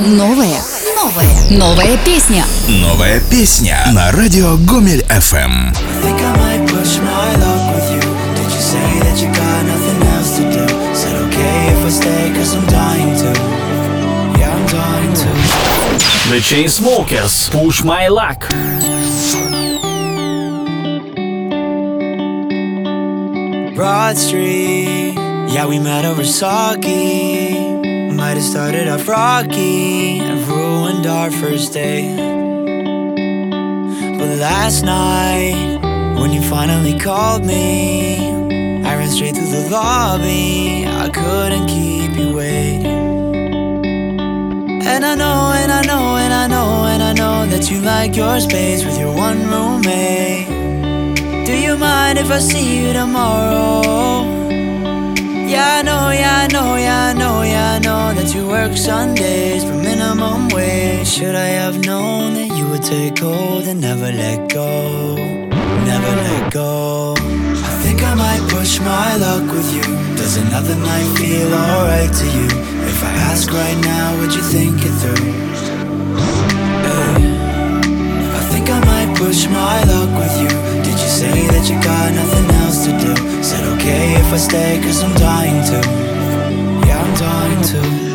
Новая песня. Новая песня на радио Гомель FM. The Chainsmokers, Push My Luck. Broad Street, yeah, we met over sake. Might have started off rocky and ruined our first date. But last night, when you finally called me, I ran straight through the lobby. I couldn't keep you waiting. And I know, and I know, and I know, and I know that you like your space with your one roommate. Do you mind if I see you tomorrow? Yeah, I know, yeah, I know, yeah, I know, yeah, I know that you work Sundays for minimum wage. Should I have known that you would take hold and never let go? Never let go. I think I might push my luck with you. Does another night feel alright to you? If I ask right now, would you think it through? Hey. I think I might push my luck with you. Did you say that you got nothing else to do? Said okay if I stay cause I'm dying to. Yeah, I'm dying to.